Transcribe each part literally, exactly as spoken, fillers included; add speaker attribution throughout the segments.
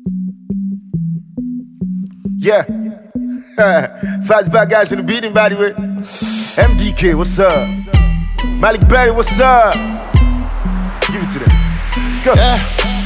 Speaker 1: Yeah. Fast bad guys in the beating, by the way. M D K, what's up? Malik Berry, what's up? Give it to them. Let's go.
Speaker 2: Yeah.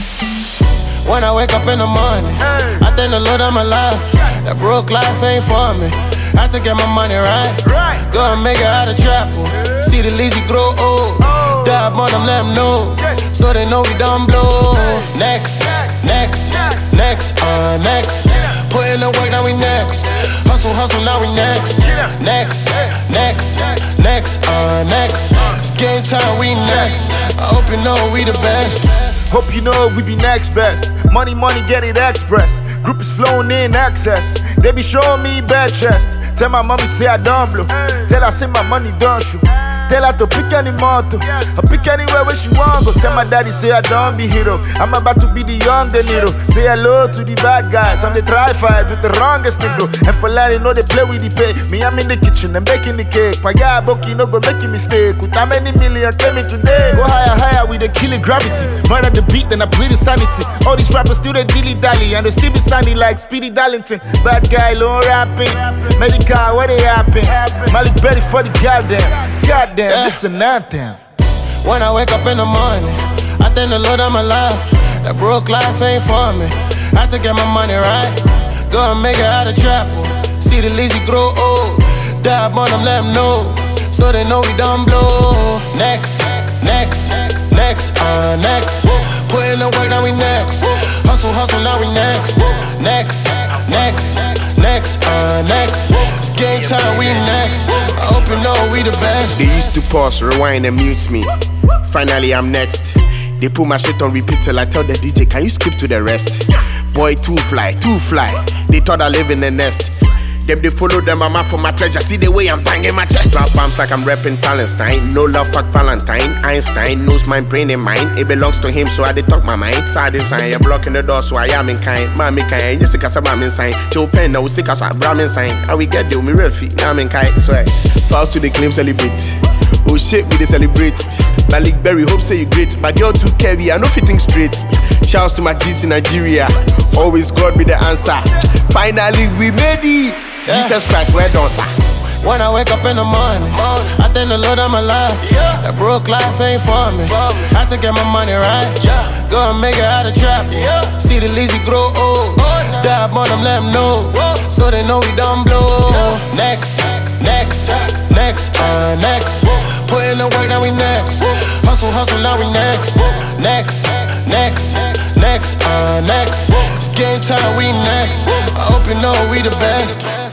Speaker 2: When I wake up in the morning, hey. I thank the Lord I'm alive. That broke life ain't for me. I had to get my money right. right. Go and make it out of trouble. Yeah. See the lazy grow old. Oh. Dab on them, let them know. Yeah. So they know we done blow. Hey. Next, next, next, next, next, uh, next. Yes. Put in the work, now we next. Hustle, hustle, now we next. Yes. Next, next, next, uh, next. It's game time, we next. I hope you know we the best.
Speaker 1: Hope you know we be next best. Money, money, get it express. Group is flowing in access. They be showing me bad chest. Tell my mommy say I don't blow. Tell her say my money don't shoot. Tell her to pick any motto, or pick anywhere where she want go. Tell my daddy say I don't be hero. I'm about to be the young De Niro. Say hello to the bad guys. I'm the try fight with the wrongest nigga. And for Larry know they play with the pay. Me I'm in the kitchen and baking the cake. My guy Boki no go make a mistake. With how many million came in today? Go higher, higher with the killing gravity. Murder the beat then I breathe insanity. All these rappers still they dilly dally and they still be sunny like Speedy Darlington. Bad guy low rapping. Medical where they happen. Malik Berry for the goddamn. Goddamn. Yeah. This an anthem.
Speaker 2: When I wake up in the morning, I thank the Lord I'm alive. That broke life ain't for me. I had to get my money right. Go and make it out of trouble. See the lazy grow old. Dab on them, let them know. So they know we done blow. Next, next, next, uh, next. Put in the work, now we next. Hustle, hustle, now we next. Next, next, next, uh, next. It's game time, we next. I hope you know we the best.
Speaker 3: They used to pause, rewind and mute me. Finally I'm next. They put my shit on repeat till I tell the D J, can you skip to the rest? Boy, too fly, too fly. They thought I live in the nest. Them they follow them, I'm out for my treasure. See the way I'm banging my chest. Rap bombs like I'm repping Palestine. No love, fuck Valentine. Einstein knows my brain and mine. It belongs to him, so I did talk my mind. Side design, you're blocking the door, so I am in kind. Mommy kind, yes, it's a mammy sign. Joe Pen, now we sick as a Brahmin sign. How we get there, me refi, now I'm in kind. So I fast to the claim, celebrate. Oh shit, we they celebrate. Malik Berry, hope say you great. My girl too heavy, I know fitting straight. Shouts to my G's in Nigeria. Always God be the answer. Finally we made it. Yeah. Jesus Christ, where don't sir?
Speaker 2: When I wake up in the morning, I thank the Lord I'm alive. Yeah. That broke life ain't for me. I had to get my money right. Yeah. Go and make it out of trap. Yeah. See the lazy grow old. Oh, no. Dab on them, let them know. Whoa. So they know we done blow. Yeah. Next, next, next, uh, next. Whoa. Put in the work, now we next. Whoa. Hustle, hustle, now we next. Whoa. Next, next, next, uh, next. It's game time, we next. I hope you know we the best.